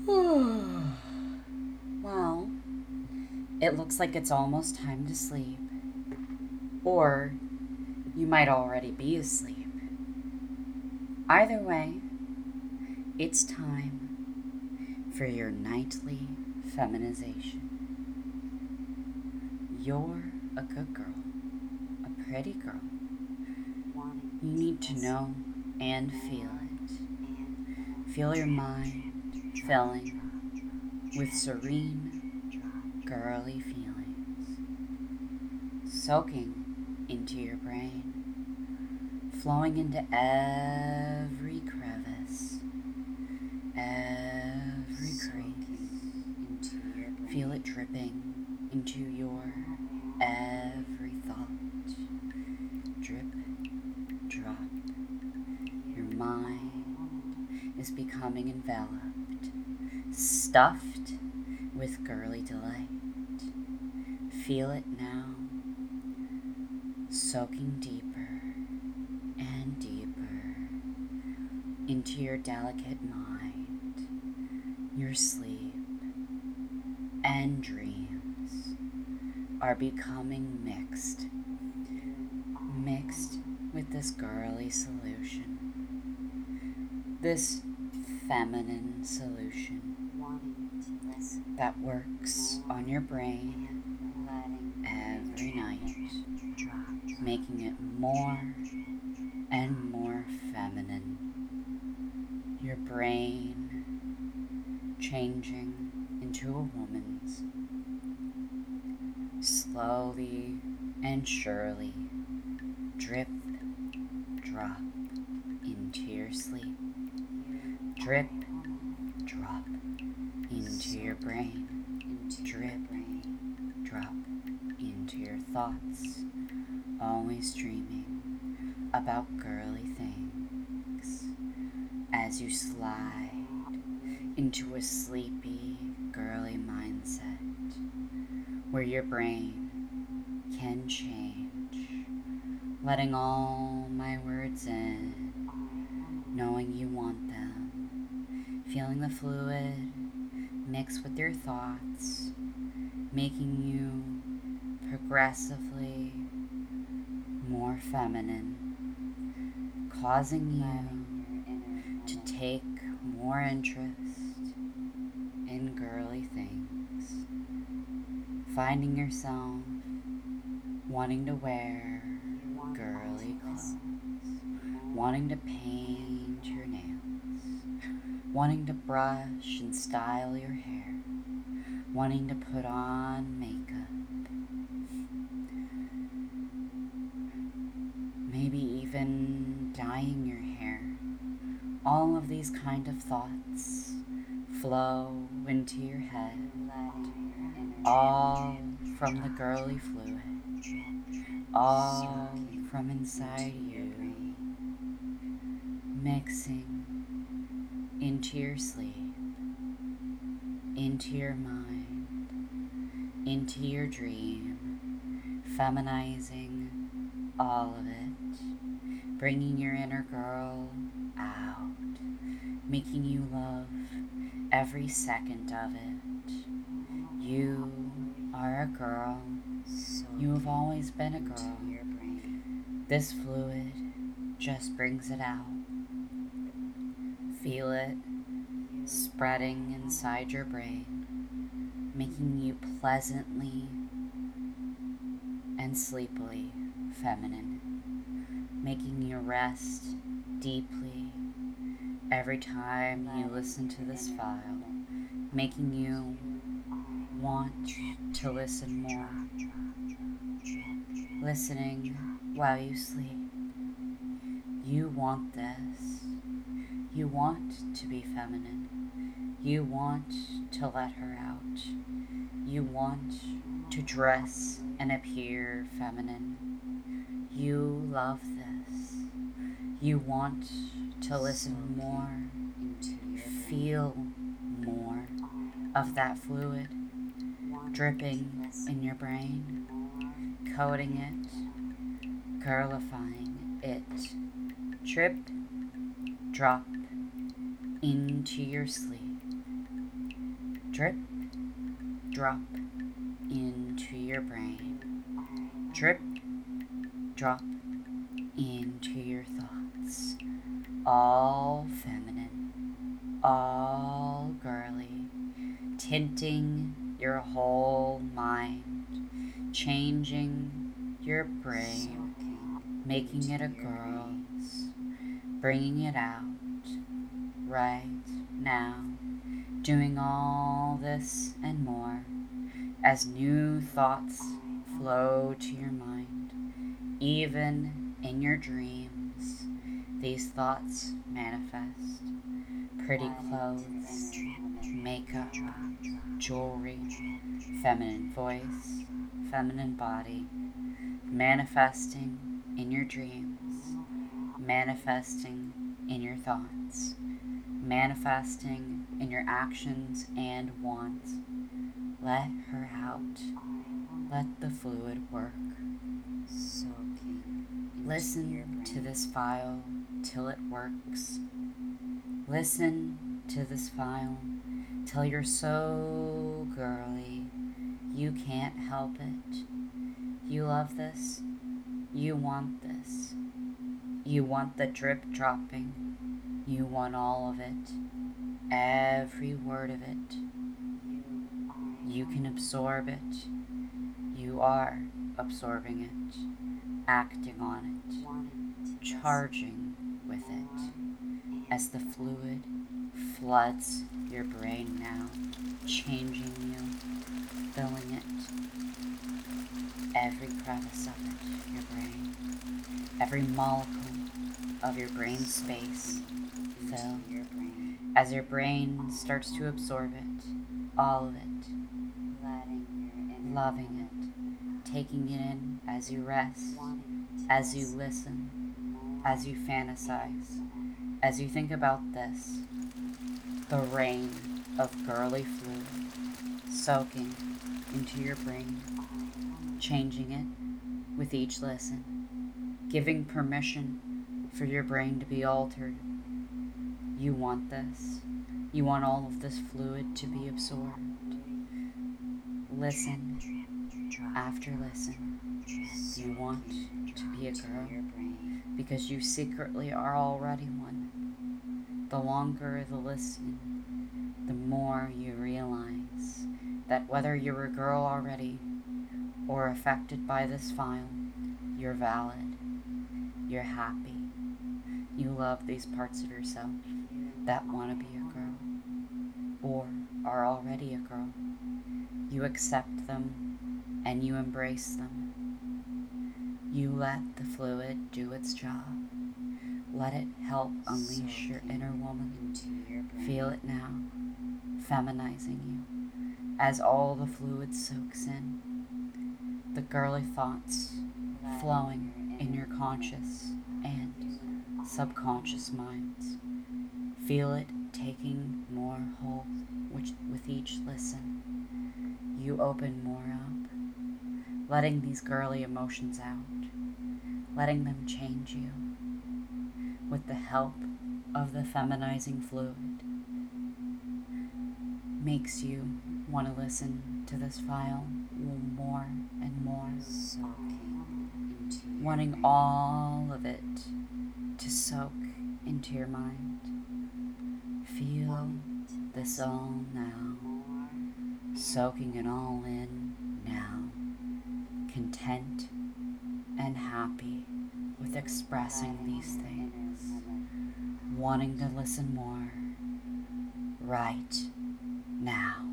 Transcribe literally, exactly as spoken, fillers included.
Well, it looks like it's almost time to sleep. Or you might already be asleep. Either way, it's time for your nightly feminization. You're a good girl, a pretty girl. You need to know and feel it. Feel your mind filling with serene, girly feelings, soaking into your brain, flowing into every crevice, every crease. Feel it dripping into your every thought. Drip, drop. Your mind is becoming enveloped, stuffed with girly delight. Feel it now, soaking deeper and deeper into your delicate mind. Your sleep and dreams are becoming mixed, mixed with this girly solution, this feminine solution that works on your brain every night, making it more and more feminine. Your brain changing into a woman's, slowly and surely, drip, drop into your sleep. Drip, drop into your brain. Drip, drop into your thoughts, always dreaming about girly things as you slide into a sleepy, girly mindset where your brain can change, letting all my words in, knowing you want them, feeling the fluid mix with your thoughts, making you progressively more feminine, causing you to take more interest in girly things, finding yourself wanting to wear girly clothes, wanting to paint your nails, wanting to brush and style your hair, wanting to put on makeup, maybe even dyeing your hair. All of these kind of thoughts flow into your head, all from the girly fluid, all from inside you, mixing into your sleep, into your mind, into your dream, feminizing all of it, bringing your inner girl out, making you love every second of it. You are a girl. You have always been a girl. This fluid just brings it out. Feel it spreading inside your brain, making you pleasantly and sleepily feminine, making you rest deeply every time you listen to this file, making you want to listen more, listening while you sleep. You want this. You want to be feminine. You want to let her out. You want to dress and appear feminine. You love this. You want to listen more, feel more of that fluid dripping in your brain, coating it, girlifying it. Drip, drop into your sleep. Drip, drop into your brain. Drip, drop into your thoughts. All feminine, all girly, tinting your whole mind, changing your brain, making it a girl's, bringing it out right now, doing all this and more as new thoughts flow to your mind. Even in your dreams, these thoughts manifest. Pretty clothes, makeup, jewelry, feminine voice, feminine body, manifesting in your dreams, manifesting in your thoughts, manifesting in your actions and wants. Let her out. Let the fluid work. Listen to this file till it works. Listen to this file till you're so girly you can't help it. You love this. You want this. You want the drip dropping. You want all of it. Every word of it. You can absorb it. You are absorbing it, acting on it, charging with it as the fluid floods your brain now, changing you, filling it, every crevice of it, your brain, every molecule of your brain space fill as your brain starts to absorb it, all of it, loving it, taking it in as you rest, as you listen, as you fantasize, as you think about this, the rain of girly fluid soaking into your brain, changing it with each listen, giving permission for your brain to be altered. You want this. You want all of this fluid to be absorbed. Listen after listen. You want to be a girl because you secretly are already one. The longer the listening, the more you realize that whether you're a girl already or affected by this file, you're valid, you're happy, you love these parts of yourself that want to be a girl or are already a girl. You accept them and you embrace them. You let the fluid do its job. Let it help unleash your inner woman. Feel it now, feminizing you as all the fluid soaks in. The girly thoughts flowing in your conscious and subconscious minds. Feel it taking more hold which, with each listen. You open more up, letting these girly emotions out, letting them change you with the help of the feminizing fluid. Makes you want to listen to this file more and more, wanting all of it to soak into your mind. Feel this all now, soaking it all in now, content and happy with expressing these things, wanting to listen more right now.